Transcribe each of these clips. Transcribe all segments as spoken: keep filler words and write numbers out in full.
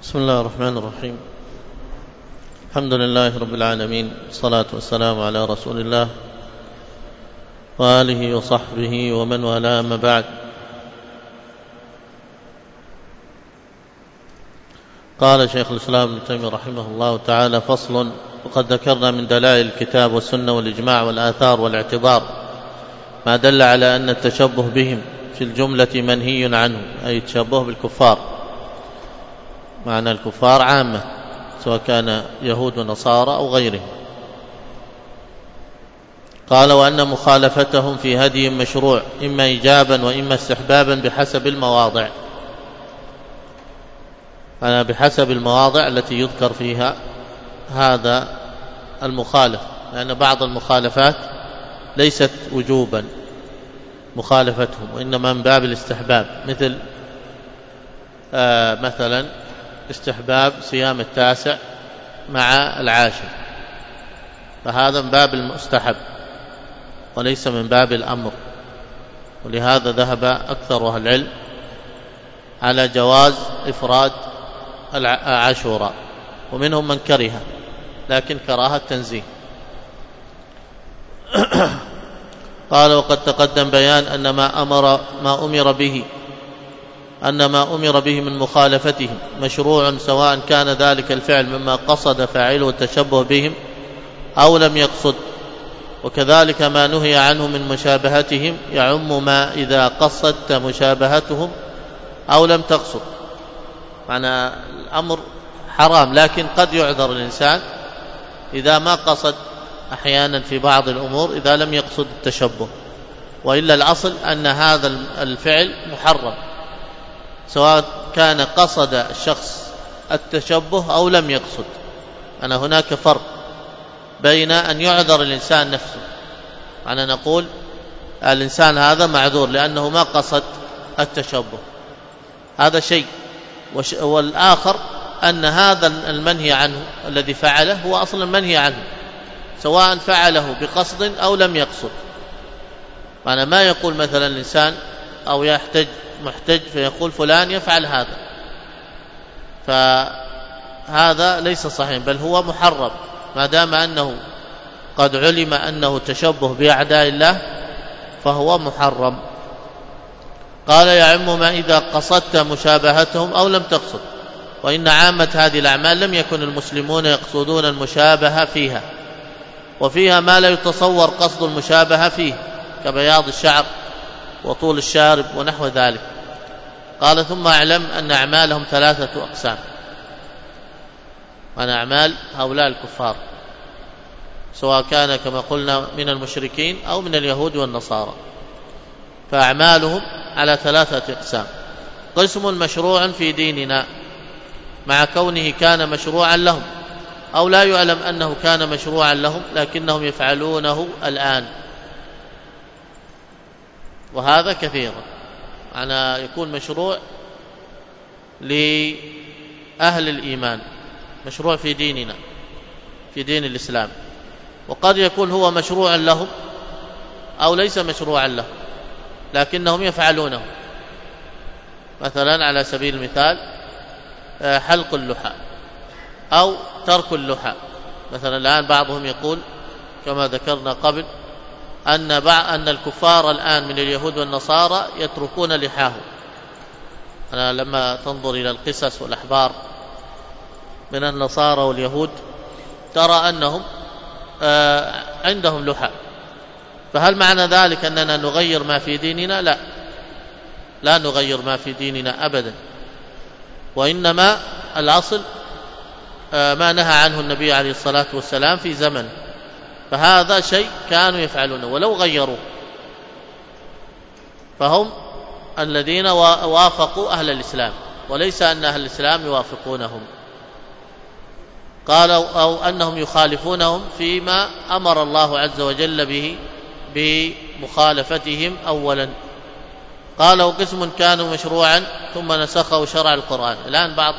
بسم الله الرحمن الرحيم. الحمد لله رب العالمين، والصلاة والسلام على رسول الله وآله وصحبه ومن والاه، أما بعد. قال شيخ الإسلام ابن تيمية رحمه الله تعالى: فصل. وقد ذكرنا من دلائل الكتاب والسنة والإجماع والآثار والاعتبار ما دل على أن التشبه بهم في الجملة منهي عنه، أي التشبه بالكفار، معنى الكفار عامة سواء كان يهود ونصارى أو غيرهم. قال: وأن مخالفتهم في هدي مشروع، إما إيجابا وإما استحبابا بحسب المواضع. أنا بحسب المواضع التي يذكر فيها هذا المخالف، لأن بعض المخالفات ليست وجوبا مخالفتهم، وإنما من باب الاستحباب، مثل آه مثلا استحباب صيام التاسع مع العاشر، فهذا من باب المستحب وليس من باب الأمر. ولهذا ذهب أكثر أهل العلم على جواز إفراد عاشوراء، ومنهم من كره، لكن كراهة تنزيه. قال: وقد تقدم بيان أن ما أمر ما أمر به أن ما أمر به من مخالفتهم مشروع، سواء كان ذلك الفعل مما قصد فاعله التشبه بهم أو لم يقصد. وكذلك ما نهي عنه من مشابهتهم يعم ما إذا قصدت مشابهتهم أو لم تقصد. معنى الأمر حرام، لكن قد يعذر الإنسان إذا ما قصد أحيانا في بعض الأمور إذا لم يقصد التشبه، وإلا الأصل أن هذا الفعل محرم سواء كان قصد الشخص التشبه أو لم يقصد. أنا هناك فرق بين أن يعذر الإنسان نفسه، أنا نقول الإنسان هذا معذور لأنه ما قصد التشبه، هذا شيء، والآخر أن هذا المنهي عنه الذي فعله هو أصلا منهي عنه سواء فعله بقصد أو لم يقصد. معنى ما يقول مثلا الإنسان أو يحتج محتج فيقول فلان يفعل هذا، فهذا ليس صحيح، بل هو محرم ما دام أنه قد علم أنه تشبه بأعداء الله فهو محرم. قال: يعم ما إذا قصدت مشابهتهم أو لم تقصد، وإن عامة هذه الأعمال لم يكن المسلمون يقصدون المشابهة فيها، وفيها ما لا يتصور قصد المشابهة فيه كبياض الشعر وطول الشارب ونحو ذلك. قال: ثم اعلم أن أعمالهم ثلاثة أقسام، أن أعمال هؤلاء الكفار سواء كان كما قلنا من المشركين أو من اليهود والنصارى، فأعمالهم على ثلاثة أقسام: قسم مشروع في ديننا مع كونه كان مشروعا لهم، أو لا يعلم أنه كان مشروعا لهم لكنهم يفعلونه الآن، وهذا كثيرا، معنى يكون مشروع لأهل الإيمان، مشروع في ديننا في دين الإسلام، وقد يكون هو مشروعا لهم أو ليس مشروعا لهم لكنهم يفعلونه. مثلا على سبيل المثال حلق اللحى أو ترك اللحى. مثلا الآن بعضهم يقول كما ذكرنا قبل أن أن الكفار الآن من اليهود والنصارى يتركون لحاهم. أنا لما تنظر إلى القصص والأحبار من النصارى واليهود ترى أنهم عندهم لحى، فهل معنى ذلك أننا نغير ما في ديننا؟ لا، لا نغير ما في ديننا أبدا، وإنما الأصل ما نهى عنه النبي عليه الصلاة والسلام في زمن، فهذا شيء كانوا يفعلونه ولو غيروا، فهم الذين وافقوا أهل الإسلام وليس أن أهل الإسلام يوافقونهم. قالوا أو أنهم يخالفونهم فيما أمر الله عز وجل به بمخالفتهم أولا. قالوا: قسم كانوا مشروعا ثم نسخه شرع القرآن. الآن بعض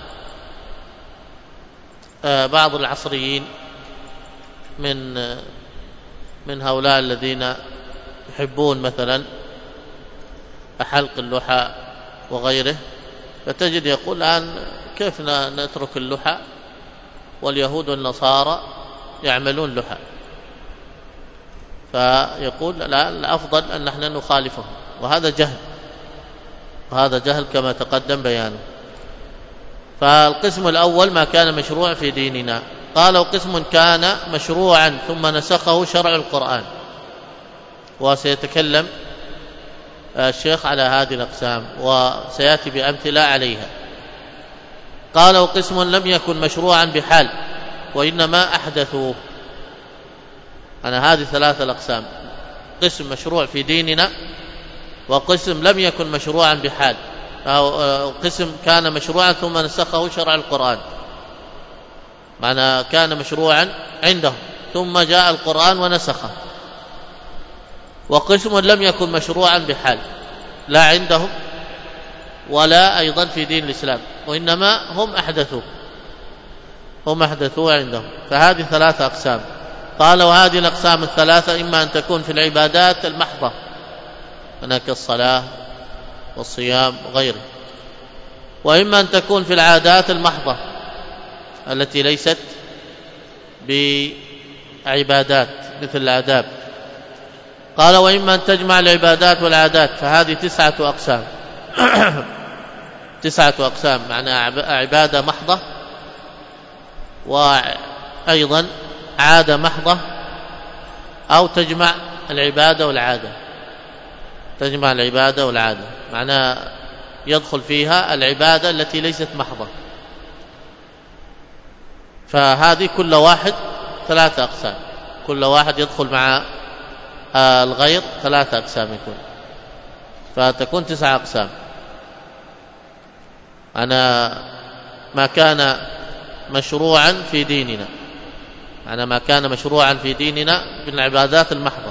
بعض العصريين من من هؤلاء الذين يحبون مثلا حلق اللحى وغيره فتجد يقول الآن كيف نترك اللحى واليهود والنصارى يعملون لحى؟ فيقول لا، الأفضل أن نحن نخالفهم، وهذا جهل، وهذا جهل كما تقدم بيانه. فالقسم الأول ما كان مشروع في ديننا. قال وقسم كان مشروعا ثم نسخه شرع القرآن، وسيتكلم الشيخ على هذه الأقسام وسيأتي بأمثلة عليها. قال وقسم لم يكن مشروعا بحال وإنما أحدثوه. أنا هذه ثلاثة الأقسام: قسم مشروع في ديننا، وقسم لم يكن مشروعا بحال، أو قسم كان مشروعا ثم نسخه شرع القرآن، معنى كان مشروعا عندهم ثم جاء القرآن ونسخه. وقسم لم يكن مشروعا بحال، لا عندهم ولا أيضا في دين الإسلام، وإنما هم أحدثوه هم أحدثوه عندهم. فهذه ثلاثة أقسام. قال وهذه الأقسام الثلاثة إما أن تكون في العبادات المحضة، هناك الصلاة والصيام وغيره، وإما أن تكون في العادات المحضة التي ليست بعبادات مثل الآداب. قال وإما أن تجمع العبادات والعادات، فهذه تسعة أقسام تسعة أقسام، معنى عبادة محضة، وأيضا عادة محضة، أو تجمع العبادة والعادة تجمع العبادة والعادة معنى يدخل فيها العبادة التي ليست محضة. فهذه كل واحد ثلاثة أقسام، كل واحد يدخل مع الغير ثلاثة أقسام يكون، فتكون تسعة أقسام. أنا ما كان مشروعا في ديننا، أنا ما كان مشروعا في ديننا من العبادات المحضة،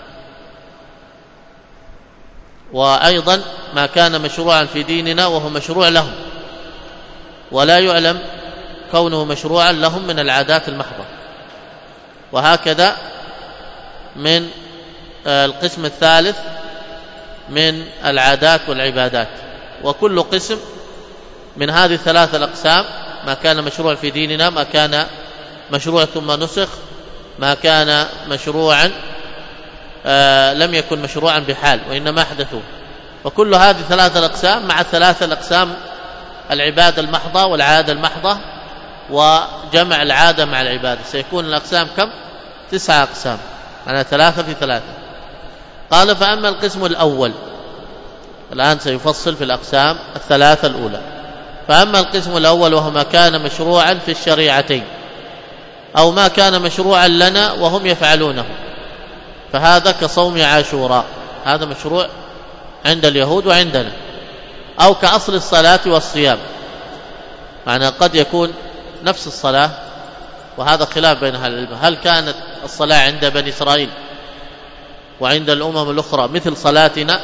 وأيضا ما كان مشروعا في ديننا وهو مشروع لهم ولا يعلم كونه مشروعا لهم من العادات المحضة. وهكذا من القسم الثالث من العادات والعبادات. وكل قسم من هذه الثلاثة الأقسام: ما كان مشروع في ديننا، ما كان مشروع ثم نسخ، ما كان مشروعا آه لم يكن مشروعا بحال وإنما أحدثوه. وكل هذه ثلاثة الأقسام مع ثلاثة الأقسام: العبادة المحضة والعادة المحضة وجمع العادة مع العبادة، سيكون الأقسام كم؟ تسعة أقسام، يعني ثلاثة في ثلاثة. قال فأما القسم الأول، الآن سيفصل في الأقسام الثلاثة الأولى. فأما القسم الأول وهو ما كان مشروعا في الشريعتين أو ما كان مشروعا لنا وهم يفعلونه، فهذا كصوم عاشوراء، هذا مشروع عند اليهود وعندنا، أو كأصل الصلاة والصيام، معنى قد يكون نفس الصلاة، وهذا خلاف بين أهل العلم، هل كانت الصلاة عند بني إسرائيل وعند الأمم الأخرى مثل صلاتنا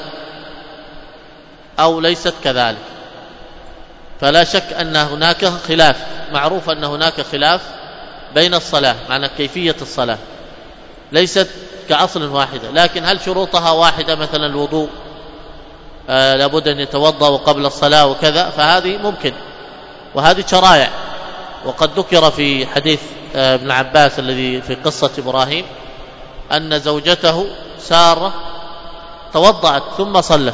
أو ليست كذلك؟ فلا شك أن هناك خلاف، معروف أن هناك خلاف بين الصلاة، معنى كيفية الصلاة ليست كأصل واحدة، لكن هل شروطها واحدة؟ مثلا الوضوء آه لابد أن يتوضأ قبل الصلاة وكذا، فهذه ممكن، وهذه شرائع. وقد ذكر في حديث آه ابن عباس الذي في قصة إبراهيم أن زوجته سارة توضأت ثم صلت،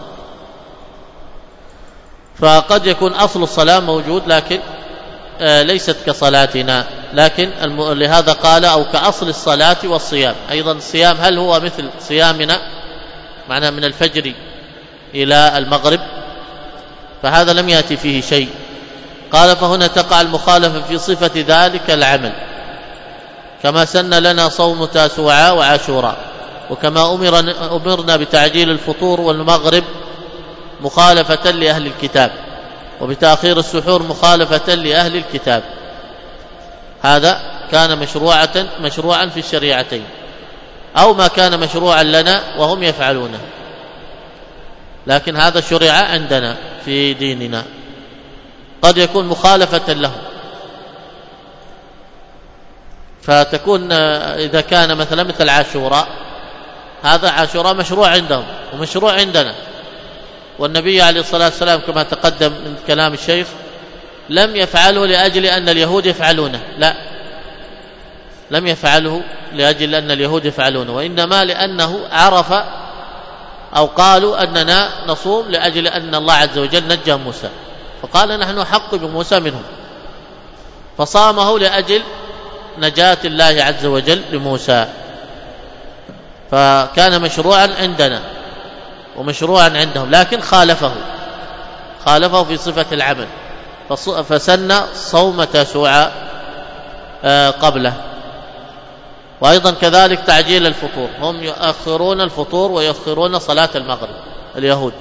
فقد يكون أصل الصلاة موجود لكن آه ليست كصلاتنا، لكن لهذا قال أو كأصل الصلاة والصيام. أيضا الصيام هل هو مثل صيامنا، معناه من الفجر إلى المغرب؟ فهذا لم يأتي فيه شيء. قال فهنا تقع المخالفة في صفة ذلك العمل، كما سن لنا صوم تاسوعاء وعاشوراء، وكما أمرنا بتعجيل الفطور والمغرب مخالفة لأهل الكتاب، وبتأخير السحور مخالفة لأهل الكتاب. هذا كان مشروعا مشروعا في الشريعتين، أو ما كان مشروعا لنا وهم يفعلونه، لكن هذا شرع عندنا في ديننا، قد يكون مخالفة له. فتكون إذا كان مثلا مثل عاشوراء، هذا عاشوراء مشروع عندهم ومشروع عندنا، والنبي عليه الصلاة والسلام كما تقدم من كلام الشيخ لم يفعله لأجل أن اليهود يفعلونه، لا، لم يفعله لأجل أن اليهود يفعلونه، وإنما لأنه عرف أو قالوا أننا نصوم لأجل أن الله عز وجل نجى موسى، فقال نحن أحق بموسى منهم، فصامه لأجل نجاة الله عز وجل لموسى، فكان مشروعا عندنا ومشروعا عندهم، لكن خالفه خالفه في صفة العمل، فسن صوم تاسوعا قبله. وأيضا كذلك تعجيل الفطور، هم يؤخرون الفطور ويؤخرون صلاة المغرب اليهود،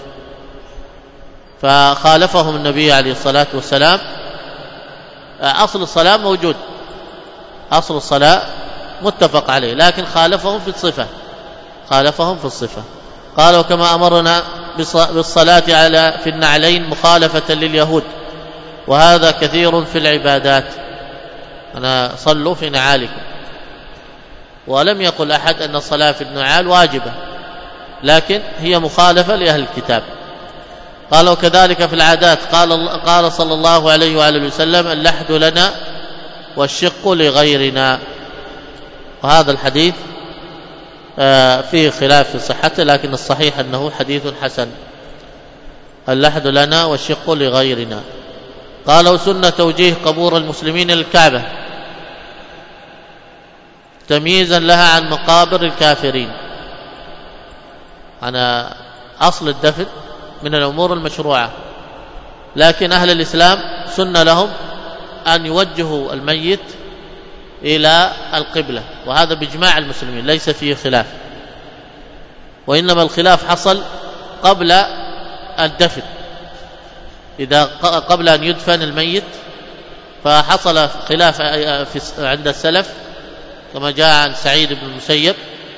فخالفهم النبي عليه الصلاة والسلام. أصل الصلاة موجود، أصل الصلاة متفق عليه، لكن خالفهم في الصفة خالفهم في الصفة قال وكما أمرنا بالصلاة على في النعلين مخالفة لليهود، وهذا كثير في العبادات، أنا صلوا في نعالكم، ولم يقل أحد أن الصلاة في النعال واجبة، لكن هي مخالفة لأهل الكتاب. قال وكذلك في العادات، قال قال صلى الله عليه وآله وسلم اللحد لنا والشق لغيرنا، وهذا الحديث فيه خلاف في صحته، لكن الصحيح أنه حديث حسن، اللحد لنا والشق لغيرنا. قال وسنة توجيه قبور المسلمين للكعبة تمييزا لها عن مقابر الكافرين. أنا أصل الدفن من الأمور المشروعة، لكن أهل الإسلام سن لهم أن يوجهوا الميت إلى القبلة، وهذا بإجماع المسلمين ليس فيه خلاف، وإنما الخلاف حصل قبل الدفن، إذا قبل أن يدفن الميت فحصل خلاف عند السلف كما جاء عن سعيد بن المسيب،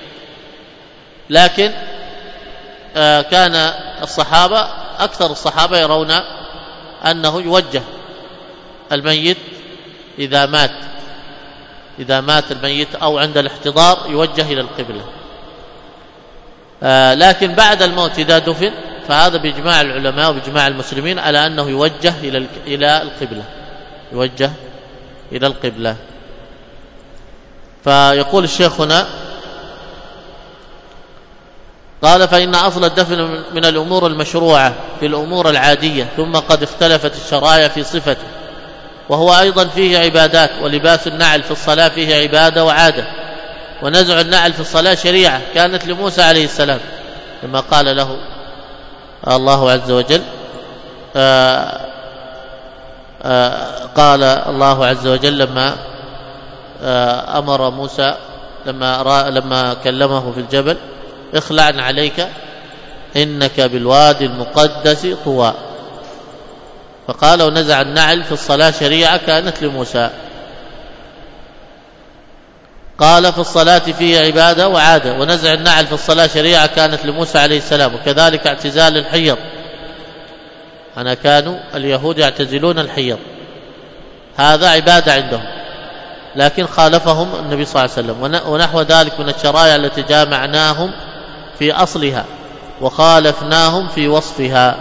لكن كان الصحابة أكثر الصحابة يرون أنه يوجه الميت إذا مات إذا مات الميت أو عند الاحتضار يوجه إلى القبلة، لكن بعد الموت إذا دفن فهذا بإجماع العلماء وبإجماع المسلمين على أنه يوجه إلى إلى القبلة يوجه إلى القبلة. فيقول الشيخ هنا قال فإن أصل الدفن من الأمور المشروعة في الأمور العادية، ثم قد اختلفت الشرائع في صفته، وهو أيضا فيه عبادات، ولباس النعل في الصلاة فيه عبادة وعادة، ونزع النعل في الصلاة شريعة كانت لموسى عليه السلام لما قال له الله عز وجل آآ آآ قال الله عز وجل لما أمر موسى لما, لما كلمه في الجبل اخلع عليك إنك بالوادي المقدس طوى، فقال ونزع النعل في الصلاة شريعة كانت لموسى. قال في الصلاة فيه عبادة وعادة، ونزع النعل في الصلاة شريعة كانت لموسى عليه السلام. وكذلك اعتزال الحيض، أنا كانوا اليهود يعتزلون الحيض، هذا عبادة عندهم، لكن خالفهم النبي صلى الله عليه وسلم. ونحو ذلك من الشرائع التي جامعناهم في أصلها وخالفناهم في وصفها.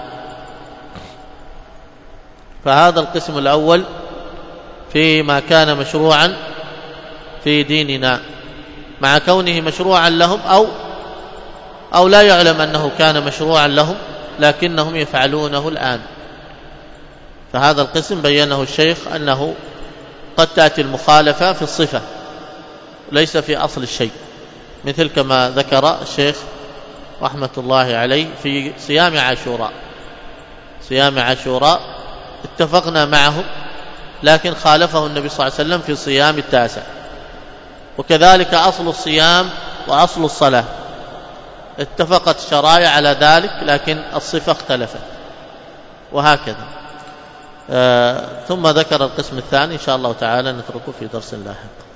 فهذا القسم الأول فيما كان مشروعا في ديننا، مع كونه مشروعا لهم أو أو لا يعلم أنه كان مشروعا لهم لكنهم يفعلونه الآن. فهذا القسم بينه الشيخ أنه قد تأتي المخالفة في الصفة ليس في أصل الشيء، مثل كما ذكر الشيخ رحمة الله عليه في صيام عاشوراء. صيام عاشوراء اتفقنا معهم، لكن خالفه النبي صلى الله عليه وسلم في صيام التاسع. وكذلك أصل الصيام وأصل الصلاة اتفقت الشرائع على ذلك، لكن الصفة اختلفت، وهكذا. آه ثم ذكر القسم الثاني إن شاء الله تعالى نتركه في درس لاحق.